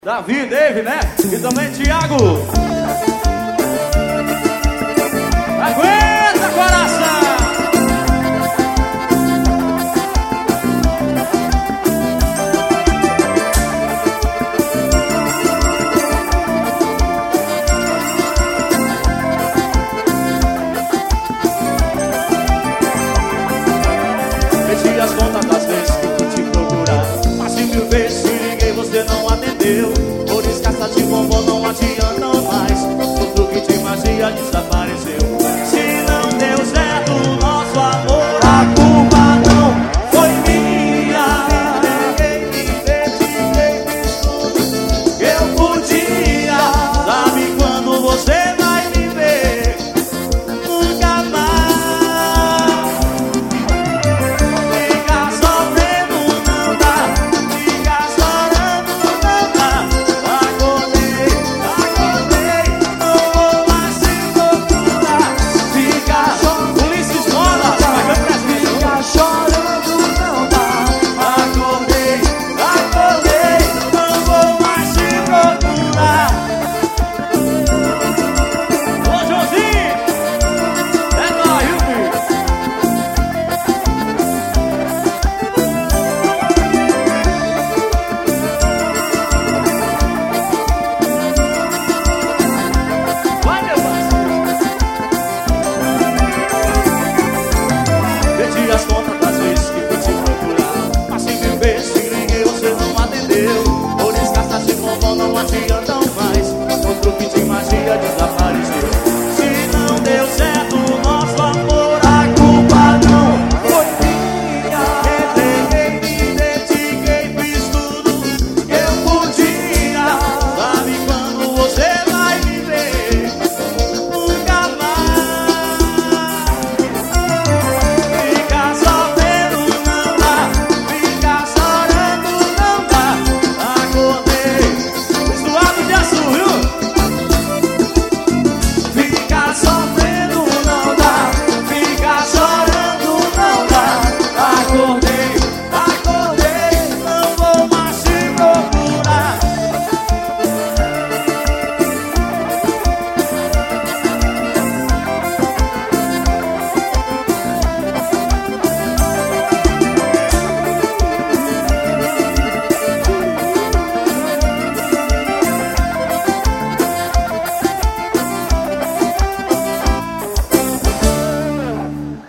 Davi, Dave, né? E também Thiago. Aguenta, coração! Perdi as contas das vezes que fui te procurar. Mas 1000 vezes te liguei, você não atendeu. Por escassa de bombom não adianta.